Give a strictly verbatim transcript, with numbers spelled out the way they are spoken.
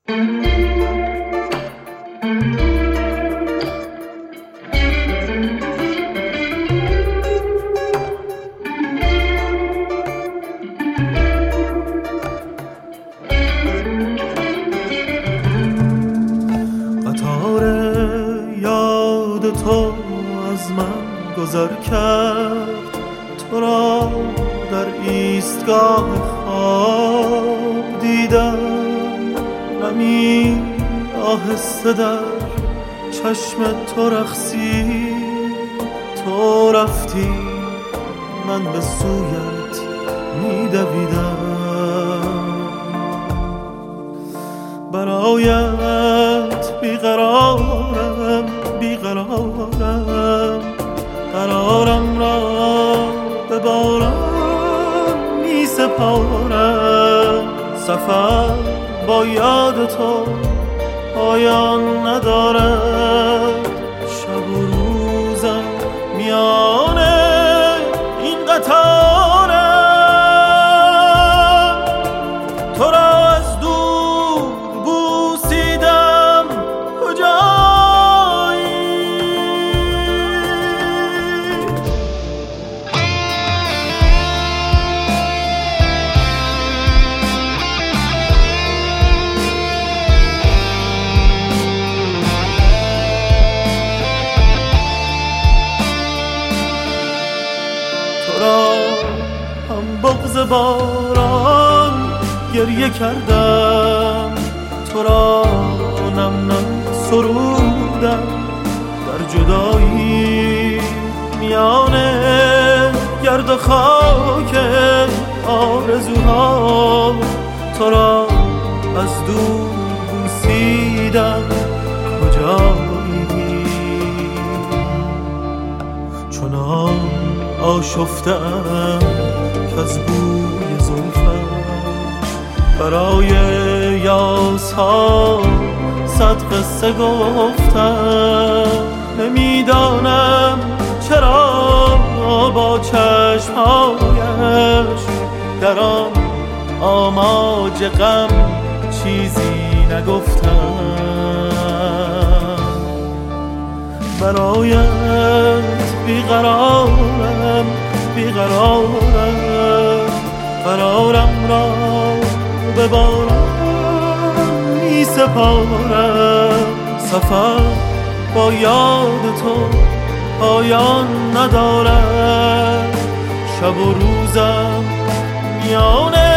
تو از من گذر کرد، تو را در ایستگاه خواب دیدم، نمی آهسته در چشم تو رقصی، تو رفتی من به سویت می دویدم، برایت بیقرارم بیقرارم، قرارم را به باران می سپارم، سفر با یاد تو پایان ندارد، شب و روزم میان این قطارم، تو را از دور بوسیدم کجایی، تو را هم بغض باران گریه کردم، تو را نم نم سرودم در جدایی، میان گرد و خاک آرزوها، تو را از دور بوسیدم کجایی، چنان آشفته‌ام که از بوی زلفت برای یاس‌ها صد قصه گفتم، نمیدانم چرا با چشمهایش در آن آماج غم چیزی نگفتم، برایت بیقرارم بیقرارم، قرارم را به باران می سپارم، سفر با یاد تو پایان ندارد، شب و روزم میان